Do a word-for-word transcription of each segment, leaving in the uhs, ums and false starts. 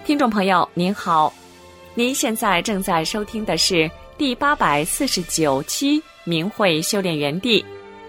听众朋友您好，您现在正在收听的是第八百四十九期明慧修炼园地。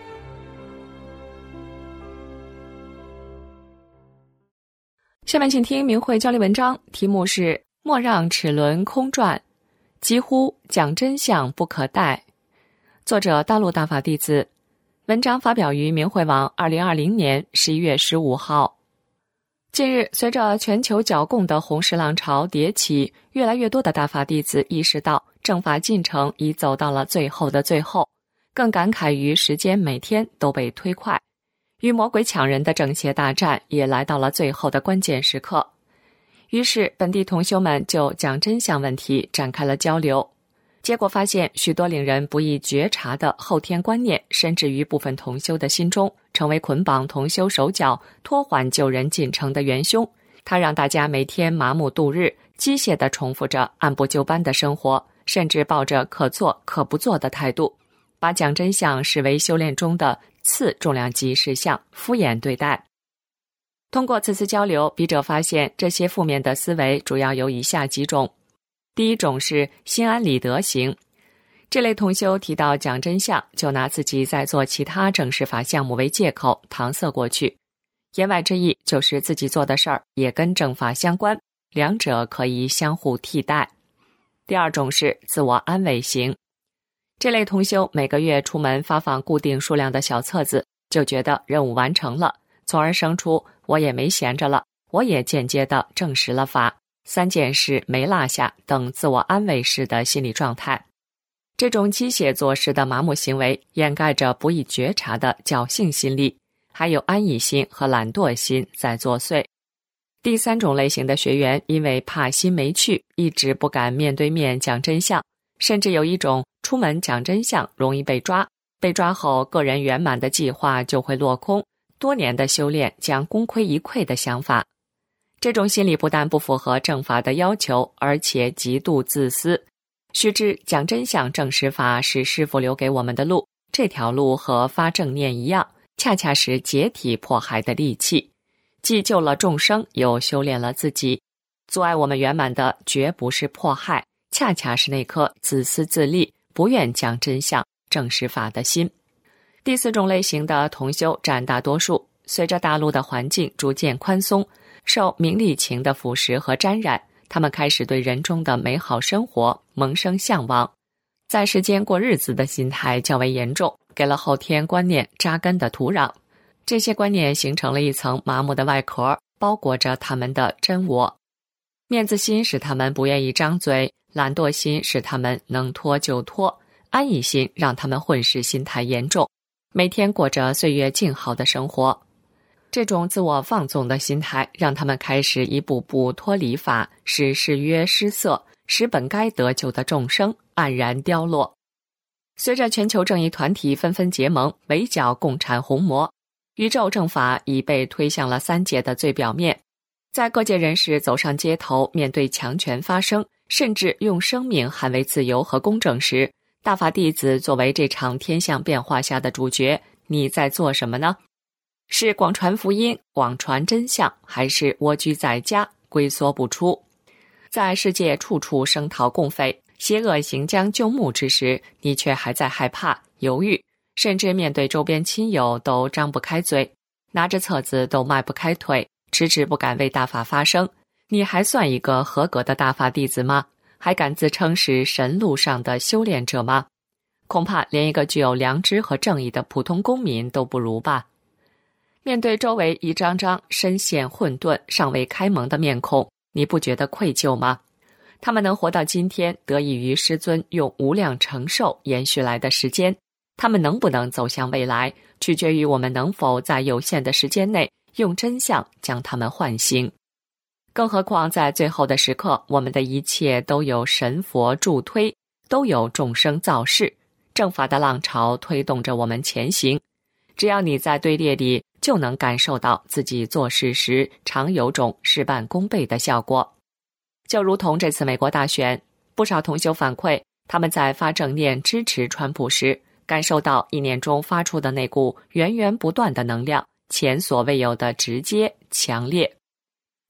下面请听明慧交流文章，题目是莫让齿轮空转，几乎讲真相不可待。作者大陆大法弟子，文章发表于明慧网二零二零年十一月十五号。近日，随着全球剿共的红石浪潮迭起，越来越多的大法弟子意识到正法进程已走到了最后的最后，更感慨于时间每天都被推快，与魔鬼抢人的正邪大战也来到了最后的关键时刻。于是本地同修们就讲真相问题展开了交流，结果发现许多令人不易觉察的后天观念深植于部分同修的心中，成为捆绑同修手脚、拖缓救人进程的元凶。它让大家每天麻木度日，机械地重复着按部就班的生活，甚至抱着可做可不做的态度，把讲真相视为修炼中的次重量级事项，敷衍对待。通过此次交流，笔者发现这些负面的思维主要有以下几种。第一种是心安理得型，这类同修提到讲真相，就拿自己在做其他正式法项目为借口搪塞过去，言外之意就是自己做的事儿也跟正法相关，两者可以相互替代。第二种是自我安慰型，这类同修每个月出门发放固定数量的小册子，就觉得任务完成了，从而生出我也没闲着了，我也间接地证实了法，三件事没落下等自我安慰式的心理状态。这种机械做事的麻木行为掩盖着不易觉察的侥幸心理，还有安逸心和懒惰心在作祟。第三种类型的学员因为怕心没趣，一直不敢面对面讲真相，甚至有一种出门讲真相容易被抓，被抓后个人圆满的计划就会落空，多年的修炼将功亏一篑的想法。这种心理不但不符合正法的要求，而且极度自私。须知讲真相证实法是师父留给我们的路，这条路和发正念一样，恰恰是解体迫害的利器，既救了众生，又修炼了自己。阻碍我们圆满的绝不是迫害，恰恰是那颗自私自利、不愿讲真相证实法的心。第四种类型的同修占大多数，随着大陆的环境逐渐宽松，受名利情的腐蚀和沾染，他们开始对人中的美好生活萌生向往，在世间过日子的心态较为严重，给了后天观念扎根的土壤。这些观念形成了一层麻木的外壳，包裹着他们的真我。面子心使他们不愿意张嘴，懒惰心使他们能拖就拖，安逸心让他们混世心态严重，每天过着岁月静好的生活。这种自我放纵的心态让他们开始一步步脱离法，使誓约失色，使本该得救的众生黯然凋落。随着全球正义团体纷纷结盟，围剿共产红魔，宇宙正法已被推向了三界的最表面。在各界人士走上街头，面对强权发声，甚至用生命捍卫自由和公正时，大法弟子作为这场天象变化下的主角，你在做什么呢？是广传福音、广传真相，还是蜗居在家，龟缩不出？在世界处处声讨共匪，邪恶行将就木之时，你却还在害怕、犹豫，甚至面对周边亲友都张不开嘴，拿着册子都迈不开腿，迟迟不敢为大法发声。你还算一个合格的大法弟子吗？还敢自称是神路上的修炼者吗？恐怕连一个具有良知和正义的普通公民都不如吧。面对周围一张张深陷混沌、尚未开蒙的面孔，你不觉得愧疚吗？他们能活到今天，得益于师尊用无量承受延续来的时间。他们能不能走向未来，取决于我们能否在有限的时间内用真相将他们唤醒。更何况在最后的时刻，我们的一切都有神佛助推，都有众生造势，正法的浪潮推动着我们前行。只要你在队列里，就能感受到自己做事时常有种事半功倍的效果。就如同这次美国大选，不少同修反馈，他们在发正念支持川普时，感受到意念中发出的那股源源不断的能量，前所未有的直接强烈。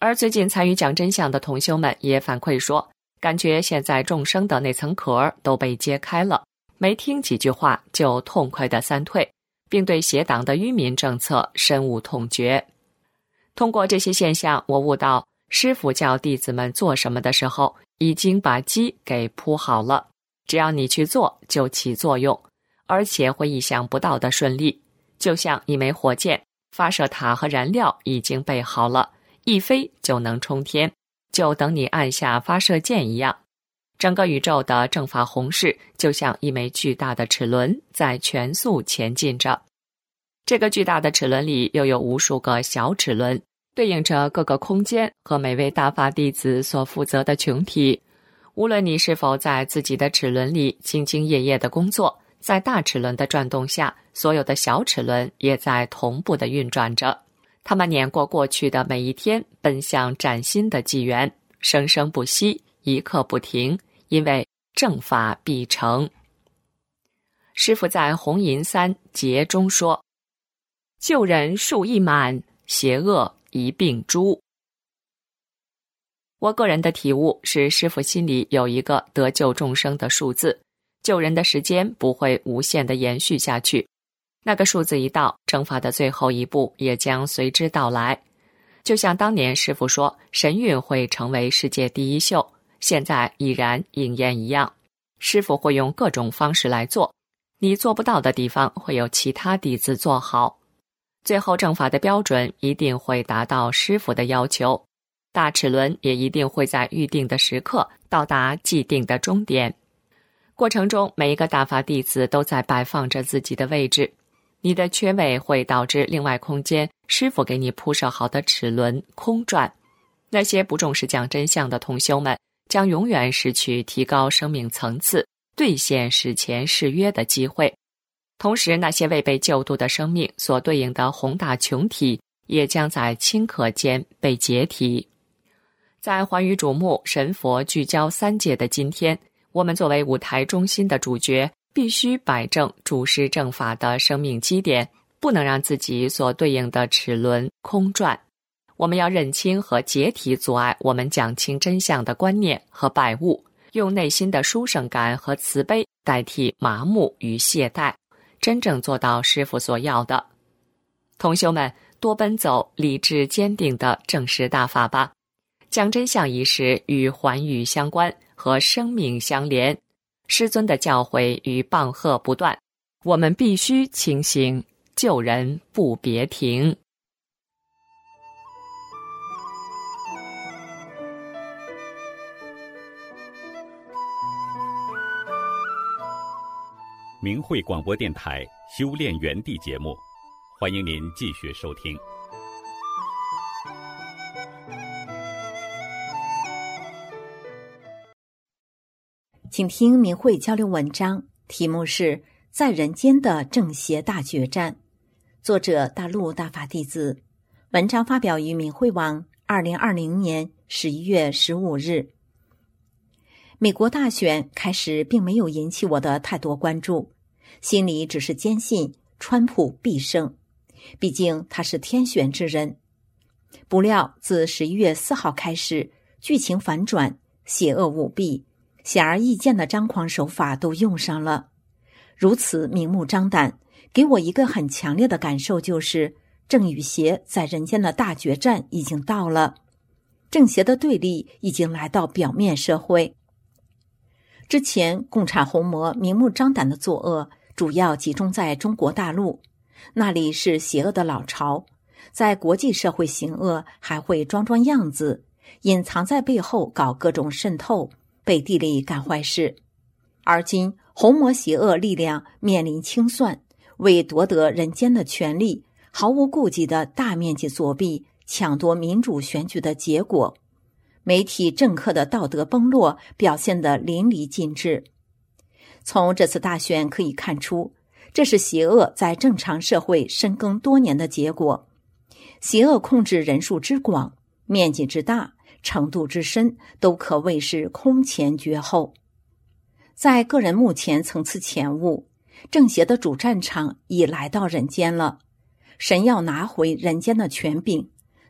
而最近参与讲真相的同修们也反馈说，感觉现在众生的那层壳都被揭开了，没听几句话就痛快地三退，并对邪党的愚民政策深恶痛绝。通过这些现象，我悟到师父叫弟子们做什么的时候，已经把基给铺好了，只要你去做就起作用，而且会意想不到的顺利。就像一枚火箭，发射塔和燃料已经备好了，一飞就能冲天，就等你按下发射键一样。整个宇宙的正法弘誓就像一枚巨大的齿轮在全速前进着，这个巨大的齿轮里又有无数个小齿轮，对应着各个空间和每位大法弟子所负责的群体。无论你是否在自己的齿轮里兢兢业业的工作，在大齿轮的转动下，所有的小齿轮也在同步的运转着，他们碾过过去的每一天，奔向崭新的纪元，生生不息，一刻不停，因为正法必成。师父在红银三节中说，救人数一满，邪恶一并诛。我个人的体悟是，师父心里有一个得救众生的数字，救人的时间不会无限的延续下去，那个数字一到，正法的最后一步也将随之到来。就像当年师父说神韵会成为世界第一秀，现在已然应验一样，师父会用各种方式来做，你做不到的地方会有其他弟子做好，最后正法的标准一定会达到师父的要求，大齿轮也一定会在预定的时刻到达既定的终点。过程中每一个大法弟子都在摆放着自己的位置，你的缺位会导致另外空间师父给你铺设好的齿轮空转。那些不重视讲真相的同修们将永远失去提高生命层次、兑现史前誓约的机会，同时那些未被救度的生命所对应的宏大群体也将在顷刻间被解体。在寰宇瞩目、神佛聚焦三界的今天，我们作为舞台中心的主角，必须摆正主师正法的生命基点，不能让自己所对应的齿轮空转。我们要认清和解体阻碍我们讲清真相的观念和败物，用内心的殊胜感和慈悲代替麻木与懈怠，真正做到师父所要的。同修们，多奔走理智坚定的正实大法吧。讲真相一事与寰宇相关，和生命相连，师尊的教诲与棒喝不断，我们必须清醒，救人不别停。 明慧广播电台修炼园地节目，欢迎您继续收听。 请听明慧交流文章，题目是《在人间的正邪大决战》，作者大陆大法弟子，文章发表于明慧网二零二零年十一月十五日。美国大选开始并没有引起我的太多关注，心里只是坚信川普必胜，毕竟他是天选之人。不料自十一月四号开始，剧情反转，邪恶舞弊，显而易见的张狂手法都用上了，如此明目张胆，给我一个很强烈的感受，就是正与邪在人间的大决战已经到了，正邪的对立已经来到表面社会。之前共产红魔明目张胆的作恶主要集中在中国大陆，那里是邪恶的老巢，在国际社会行恶还会装装样子，隐藏在背后搞各种渗透，背地里干坏事。而今红魔邪恶力量面临清算，为夺得人间的权利，毫无顾忌的大面积作弊，抢夺民主选举的结果，媒体政客的道德崩落表现得淋漓尽致。从这次大选可以看出，这是邪恶在正常社会深耕多年的结果。邪恶控制人数之广、面积之大、程度之深，都可谓是空前绝后。在个人目前层次前悟，正邪的主战场已来到人间了。神要拿回人间的权柄，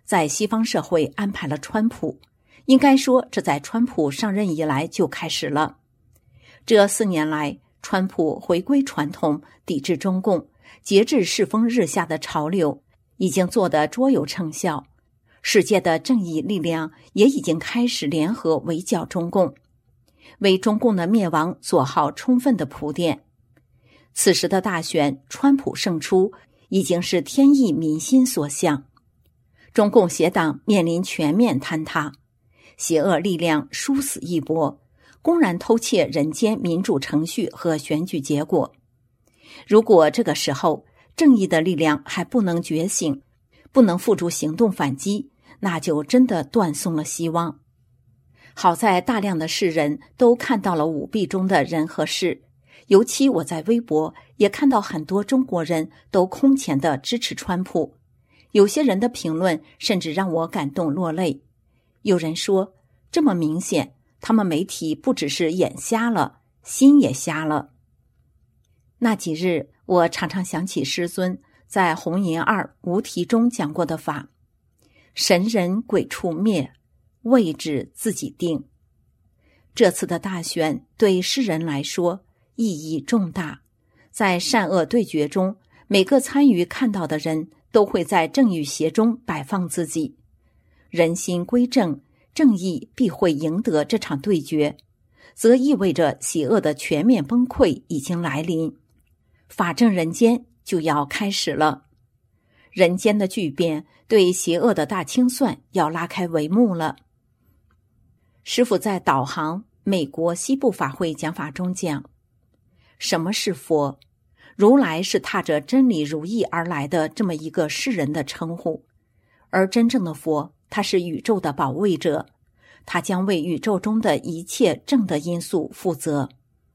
在西方社会安排了川普，应该说这在川普上任以来就开始了。这四年来，川普回归传统，抵制中共，节制世风日下的潮流，已经做得卓有成效。世界的正义力量也已经开始联合围剿中共，为中共的灭亡做好充分的铺垫。此时的大选，川普胜出，已经是天意民心所向。中共邪党面临全面坍塌，邪恶力量殊死一搏，公然偷窃人间民主程序和选举结果。如果这个时候正义的力量还不能觉醒，不能付诸行动反击，那就真的断送了希望。好在大量的世人都看到了舞弊中的人和事，尤其我在微博也看到很多中国人都空前的支持川普，有些人的评论甚至让我感动落泪。有人说，这么明显，他们媒体不只是眼瞎了，心也瞎了。那几日，我常常想起师尊在《红岩二无题》中讲过的法：神人鬼畜灭，位置自己定。这次的大选对诗人来说意义重大，在善恶对决中，每个参与看到的人都会在正与邪中摆放自己。人心归正，正义必会赢得这场对决，则意味着邪恶的全面崩溃已经来临，法正人间就要开始了。人间的巨变，对邪恶的大清算要拉开帷幕了。师父在导航美国西部法会讲法中讲，什么是佛？如来是踏着真理如意而来的这么一个世人的称呼，而真正的佛，他是宇宙的保卫者，他将为宇宙中的一切正的因素负责。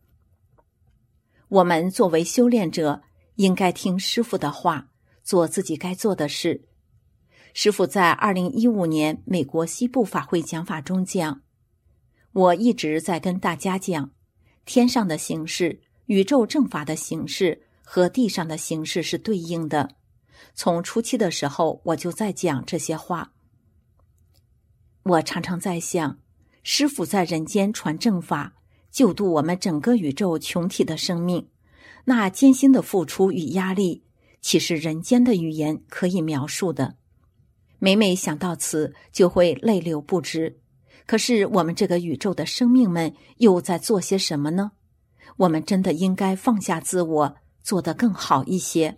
我们作为修炼者，应该听师父的话，做自己该做的事。师父在二零一五年美国西部法会讲法中讲，我一直在跟大家讲，天上的形式，宇宙正法的形式和地上的形式是对应的。从初期的时候，我就在讲这些话。我常常在想，师父在人间传正法，救度我们整个宇宙群体的生命，那艰辛的付出与压力，岂是人间的语言可以描述的？每每想到此，就会泪流不止。可是我们这个宇宙的生命们又在做些什么呢？我们真的应该放下自我，做得更好一些。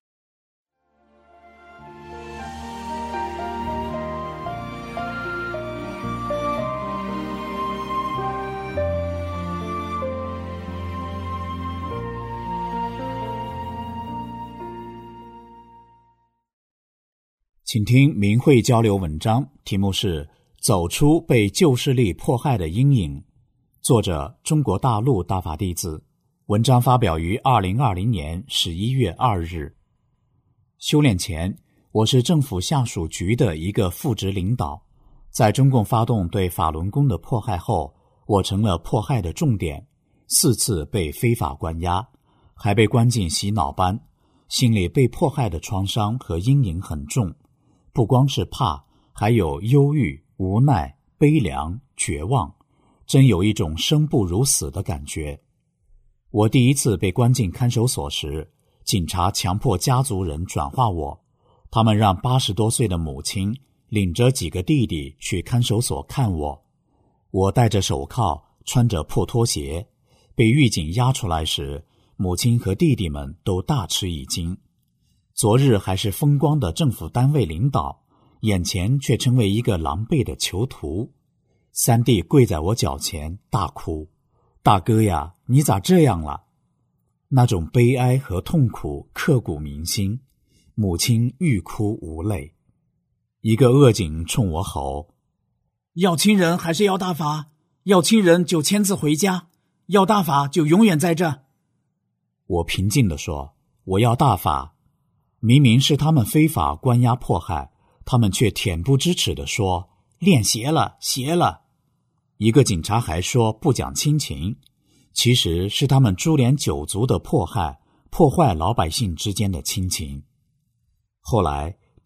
请听明慧交流文章，题目是《走出被旧势力迫害的阴影》，作者中国大陆大法弟子，文章发表于二零二零年十一月二日。修炼前，我是政府下属局的一个副职领导，在中共发动对法轮功的迫害后，我成了迫害的重点，四次被非法关押，还被关进洗脑班，心里被迫害的创伤和阴影很重，不光是怕，还有忧郁、无奈、悲凉、绝望，真有一种生不如死的感觉。我第一次被关进看守所时，警察强迫家族人转化我，他们让八十多岁的母亲领着几个弟弟去看守所看我。我戴着手铐，穿着破拖鞋，被狱警押出来时，母亲和弟弟们都大吃一惊。昨日还是风光的政府单位领导，眼前却成为一个狼狈的囚徒。三弟跪在我脚前大哭，大哥呀，你咋这样了？那种悲哀和痛苦刻骨铭心，母亲欲哭无泪。一个恶警冲我吼，要亲人还是要大法？要亲人就签字回家，要大法就永远在这。我平静地说，我要大法。明明是他们非法关押迫害，他们却恬不知耻地说，练邪了，邪了。一个警察还说不讲亲情，其实是他们株连九族的迫害，破坏老百姓之间的亲情。后来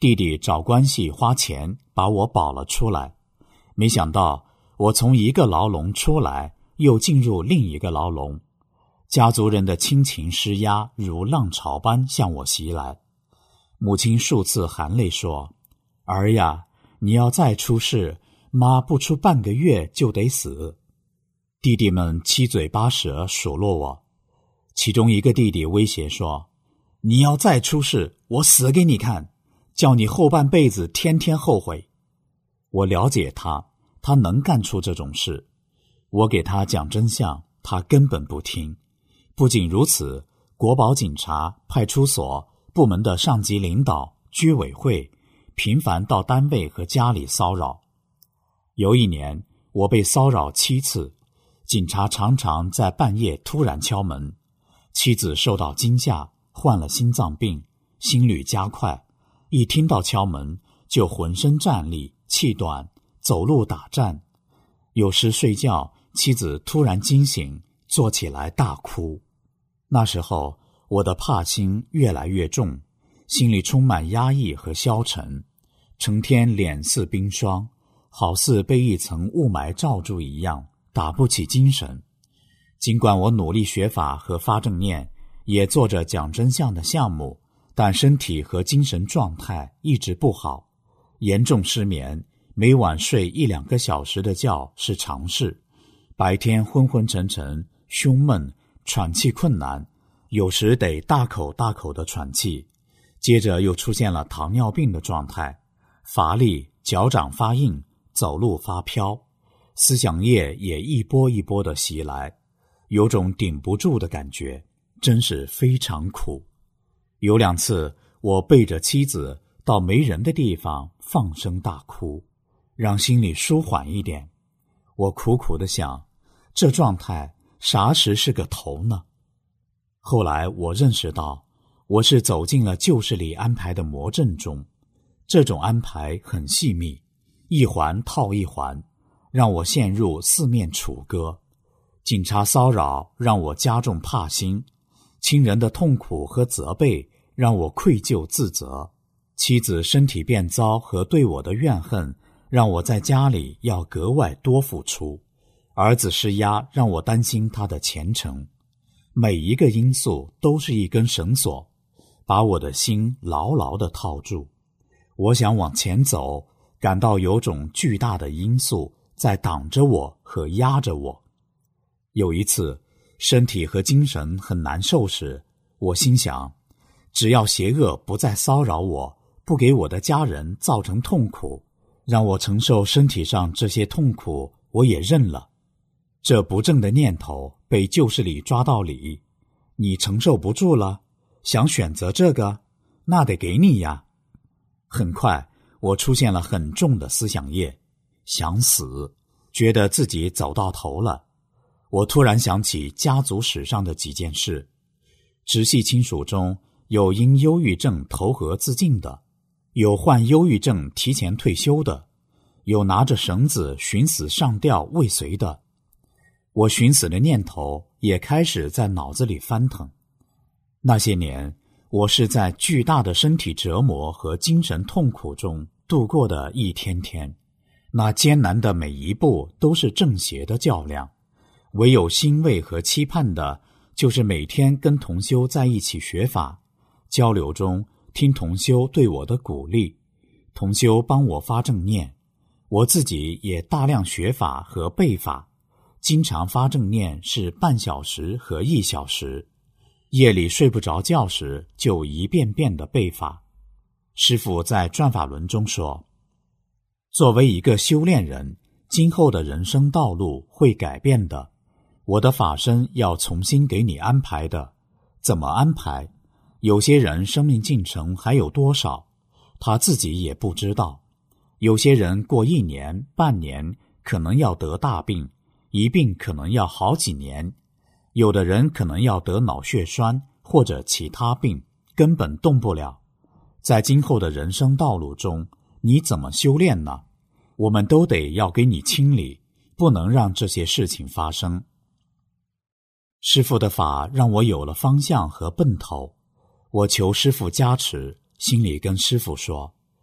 弟弟找关系花钱把我保了出来，没想到我从一个牢笼出来，又进入另一个牢笼。家族人的亲情施压如浪潮般向我袭来。母亲数次含泪说：“儿呀，你要再出事，妈不出半个月就得死。”弟弟们七嘴八舌数落我，其中一个弟弟威胁说：“你要再出事，我死给你看，叫你后半辈子天天后悔。”我了解他，他能干出这种事。我给他讲真相，他根本不听。不仅如此，国保警察、派出所、部门的上级领导、居委会频繁到单位和家里骚扰。有一年，我被骚扰七次，警察常常在半夜突然敲门。妻子受到惊吓，患了心脏病，心率加快，一听到敲门就浑身战栗，气短，走路打颤。有时睡觉，妻子突然惊醒，坐起来大哭。那时候我的怕心越来越重，心里充满压抑和消沉，成天脸似冰霜，好似被一层雾霾罩住一样，打不起精神。尽管我努力学法和发正念，也做着讲真相的项目，但身体和精神状态一直不好，严重失眠，每晚睡一两个小时的觉是常事，白天昏昏沉沉，胸闷，喘气困难，有时得大口大口的喘气，接着又出现了糖尿病的状态，乏力，脚掌发硬，走路发飘，思想业也一波一波的袭来，有种顶不住的感觉，真是非常苦。有两次，我背着妻子到没人的地方放声大哭，让心里舒缓一点。我苦苦地想，这状态啥时是个头呢？后来我认识到，我是走进了旧事里安排的魔阵中，这种安排很细密，一环套一环，让我陷入四面楚歌。警察骚扰让我加重怕心，亲人的痛苦和责备让我愧疚自责，妻子身体变糟和对我的怨恨让我在家里要格外多付出，儿子施压让我担心他的前程。每一个因素都是一根绳索，把我的心牢牢地套住。我想往前走，感到有种巨大的因素在挡着我和压着我。有一次，身体和精神很难受时，我心想，只要邪恶不再骚扰我，不给我的家人造成痛苦，让我承受身体上这些痛苦，我也认了。这不正的念头被旧事里抓到理，你承受不住了，想选择这个，那得给你呀。很快，我出现了很重的思想业，想死，觉得自己走到头了。我突然想起家族史上的几件事，直系亲属中有因忧郁症投河自尽的，有患忧郁症提前退休的，有拿着绳子寻死上吊未遂的。我寻死的念头也开始在脑子里翻腾。那些年，我是在巨大的身体折磨和精神痛苦中度过的一天天，那艰难的每一步都是正邪的较量，唯有欣慰和期盼的就是每天跟同修在一起学法，交流中听同修对我的鼓励，同修帮我发正念，我自己也大量学法和背法，经常发正念是半小时和一小时，夜里睡不着觉时就一遍遍的背法。师父在转法轮中说，作为一个修炼人，今后的人生道路会改变的，我的法身要重新给你安排的。怎么安排？有些人生命进程还有多少，他自己也不知道。有些人过一年半年可能要得大病，一病可能要好几年，有的人可能要得脑血栓或者其他病，根本动不了。在今后的人生道路中，你怎么修炼呢？我们都得要给你清理，不能让这些事情发生。师父的法让我有了方向和奔头，我求师父加持，心里跟师父说，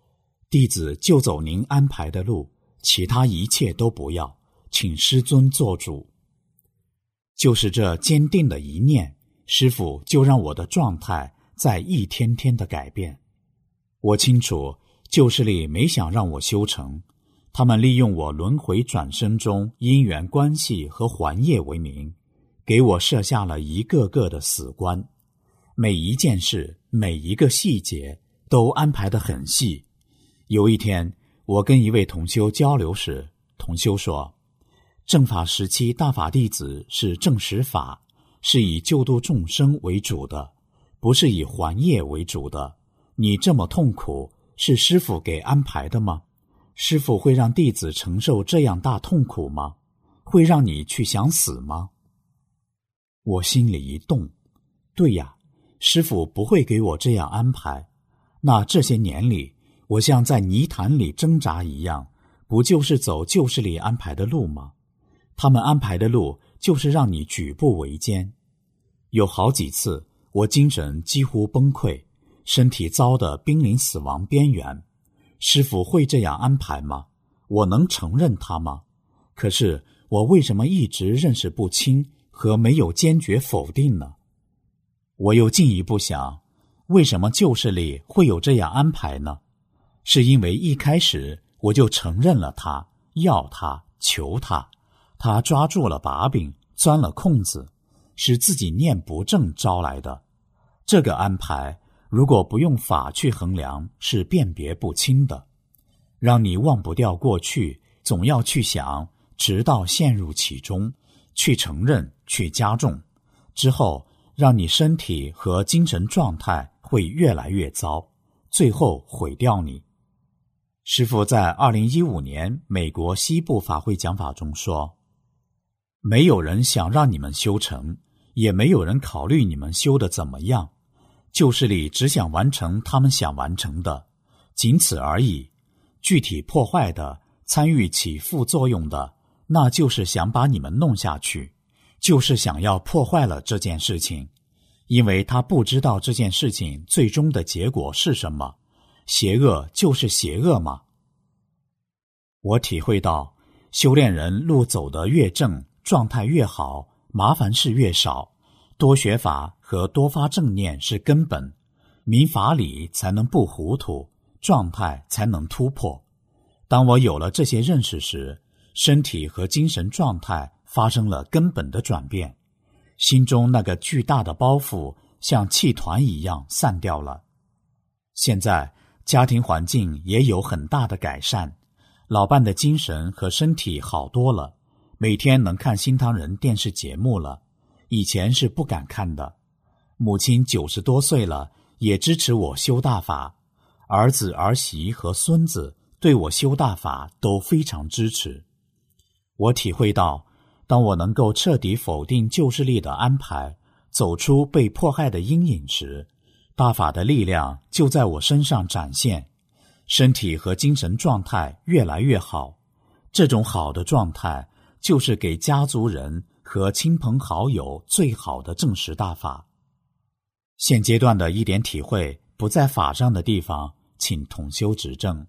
弟子就走您安排的路，其他一切都不要，请师尊做主。就是这坚定的一念，师父就让我的状态在一天天的改变。我清楚旧势力没想让我修成，他们利用我轮回转生中因缘关系和还业为名，给我设下了一个个的死关，每一件事每一个细节都安排得很细。有一天我跟一位同修交流时，同修说，正法时期大法弟子是正实法，是以救度众生为主的，不是以还业为主的。你这么痛苦，是师父给安排的吗？师父会让弟子承受这样大痛苦吗？会让你去想死吗？我心里一动，对呀，师父不会给我这样安排。那这些年里，我像在泥潭里挣扎一样，不就是走旧势力安排的路吗？他们安排的路就是让你举步维艰。有好几次，我精神几乎崩溃，身体糟得濒临死亡边缘。师父会这样安排吗？我能承认他吗？可是我为什么一直认识不清和没有坚决否定呢？我又进一步想，为什么旧势力会有这样安排呢？是因为一开始我就承认了他，要他，求他，他抓住了把柄，钻了空子，使自己念不正招来的。这个安排如果不用法去衡量，是辨别不清的，让你忘不掉过去，总要去想，直到陷入其中，去承认，去加重，之后让你身体和精神状态会越来越糟，最后毁掉你。师父在二零一五年美国西部法会讲法中说，没有人想让你们修成，也没有人考虑你们修得怎么样，旧势力只想完成他们想完成的，仅此而已。具体破坏的，参与起副作用的，那就是想把你们弄下去，就是想要破坏了这件事情，因为他不知道这件事情最终的结果是什么，邪恶就是邪恶嘛。我体会到，修炼人路走得越正，状态越好，麻烦事越少，多学法和多发正念是根本，明法理才能不糊涂，状态才能突破。当我有了这些认识时，身体和精神状态发生了根本的转变，心中那个巨大的包袱像气团一样散掉了。现在家庭环境也有很大的改善，老伴的精神和身体好多了，每天能看新唐人电视节目了，以前是不敢看的。母亲九十多岁了，也支持我修大法，儿子儿媳和孙子对我修大法都非常支持。我体会到，当我能够彻底否定旧势力的安排，走出被迫害的阴影时，大法的力量就在我身上展现，身体和精神状态越来越好。这种好的状态就是给家族人和亲朋好友最好的证实大法。现阶段的一点体会不在法上的地方，请同修指正。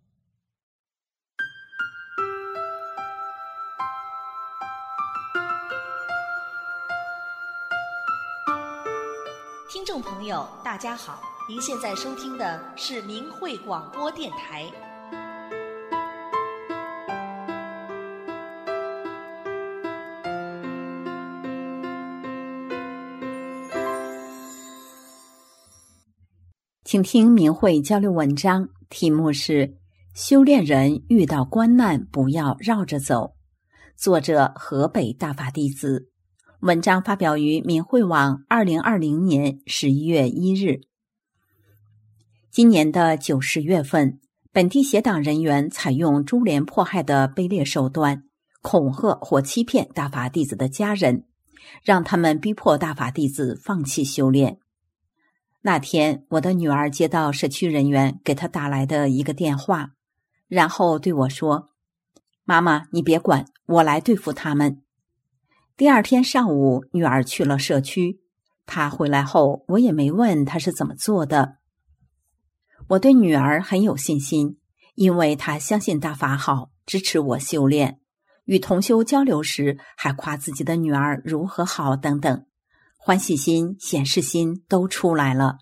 听众朋友大家好，您现在收听的是明慧广播电台。 请听明慧交流文章，题目是修炼人遇到关难不要绕着走，作者河北大法弟子。文章发表于明慧网二零二零年十一月一日。今年的九十月份，本地邪党人员采用株连迫害的卑劣手段，恐吓或欺骗大法弟子的家人，让他们逼迫大法弟子放弃修炼。那天，我的女儿接到社区人员给她打来的一个电话，然后对我说：“妈妈，你别管，我来对付他们。”第二天上午，女儿去了社区，她回来后，我也没问她是怎么做的。我对女儿很有信心， 因为他相信大法好，支持我修炼，与同修交流时还夸自己的女儿如何好等等，欢喜心、显示心都出来了。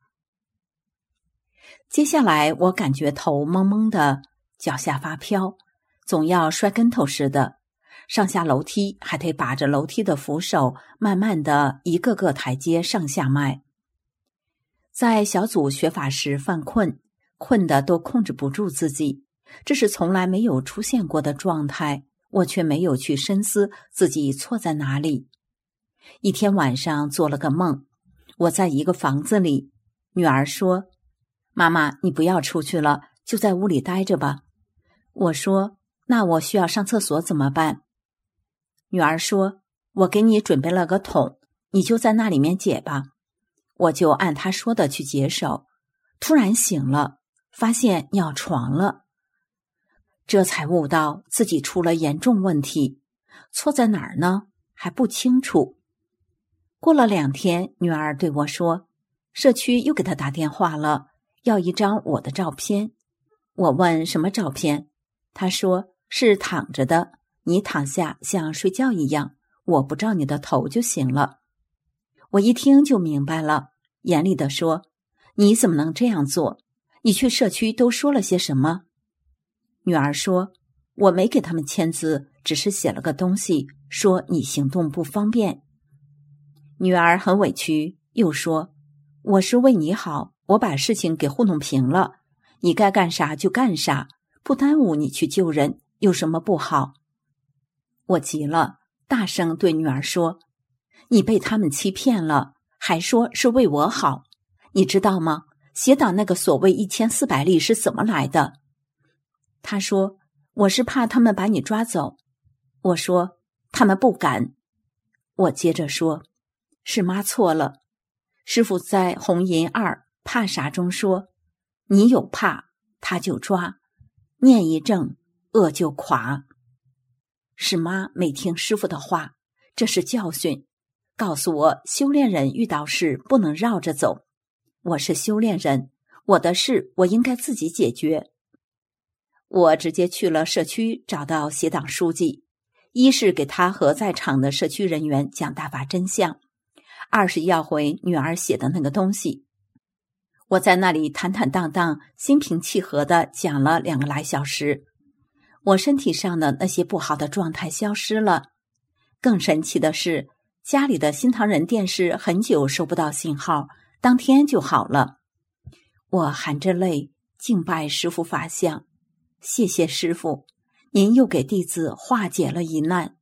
接下来我感觉头蒙蒙的，脚下发飘，总要摔跟头似的，上下楼梯还得把着楼梯的扶手，慢慢的一个个台阶上下迈。在小组学法时犯困，困的都控制不住自己，这是从来没有出现过的状态，我却没有去深思自己错在哪里。一天晚上做了个梦，我在一个房子里，女儿说：妈妈，你不要出去了，就在屋里待着吧。我说：那我需要上厕所怎么办？女儿说：我给你准备了个桶，你就在那里面解吧。我就按她说的去解手，突然醒了，发现尿床了，这才悟到自己出了严重问题，错在哪儿呢？还不清楚。过了两天，女儿对我说，社区又给她打电话了，要一张我的照片。我问什么照片？她说是躺着的，你躺下像睡觉一样，我不照你的头就行了。我一听就明白了，严厉地说，你怎么能这样做？你去社区都说了些什么？女儿说，我没给他们签字，只是写了个东西，说你行动不方便。女儿很委屈，又说，我是为你好，我把事情给糊弄平了，你该干啥就干啥，不耽误你去救人，有什么不好？我急了，大声对女儿说，你被他们欺骗了，还说是为我好，你知道吗？邪党那个所谓一千四百例是怎么来的？她说，我是怕他们把你抓走。我说，他们不敢。我接着说，是妈错了。师父在红银二怕啥中说，你有怕，他就抓，念一正，恶就垮。是妈没听师父的话，这是教训，告诉我修炼人遇到事不能绕着走。我是修炼人，我的事我应该自己解决。我直接去了社区，找到协党书记，一是给他和在场的社区人员讲大法真相，二是要回女儿写的那个东西。我在那里坦坦荡荡、心平气和地讲了两个来小时，我身体上的那些不好的状态消失了。更神奇的是，家里的新唐人电视很久收不到信号，当天就好了。我含着泪敬拜师父法相，谢谢师父，您又给弟子化解了一难。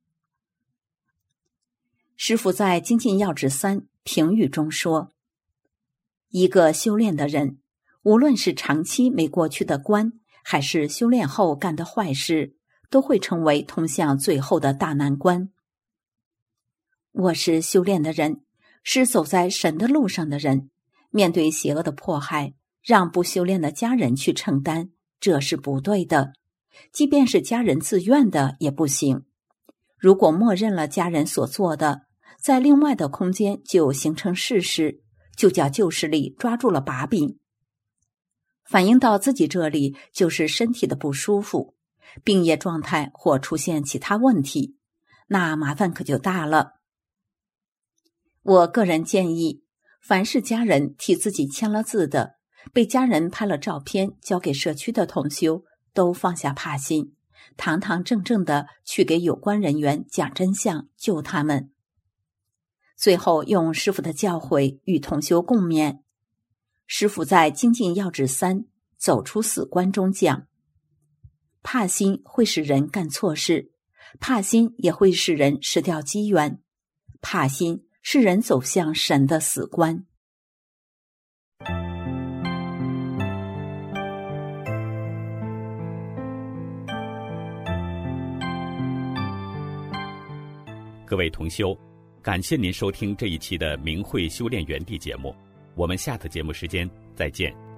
师父在精进要旨三评语中说，一个修炼的人，无论是长期没过去的关，还是修炼后干的坏事，都会成为通向最后的大难关。我是修炼的人，是走在神的路上的人，面对邪恶的迫害，让不修炼的家人去承担，这是不对的。即便是家人自愿的也不行。如果默认了家人所做的，在另外的空间就形成事实，就叫旧势力抓住了把柄。反映到自己这里，就是身体的不舒服，病业状态或出现其他问题，那麻烦可就大了。我个人建议，凡是家人替自己签了字的，被家人拍了照片交给社区的同修，都放下怕心，堂堂正正的去给有关人员讲真相，救他们。最后用师父的教诲与同修共勉。师父在精进要旨三走出死关中讲，怕心会使人干错事，怕心也会使人失掉机缘，怕心是人走向神的死关。 各位同修，感谢您收听这一期的明慧修炼园地节目，我们下次节目时间再见。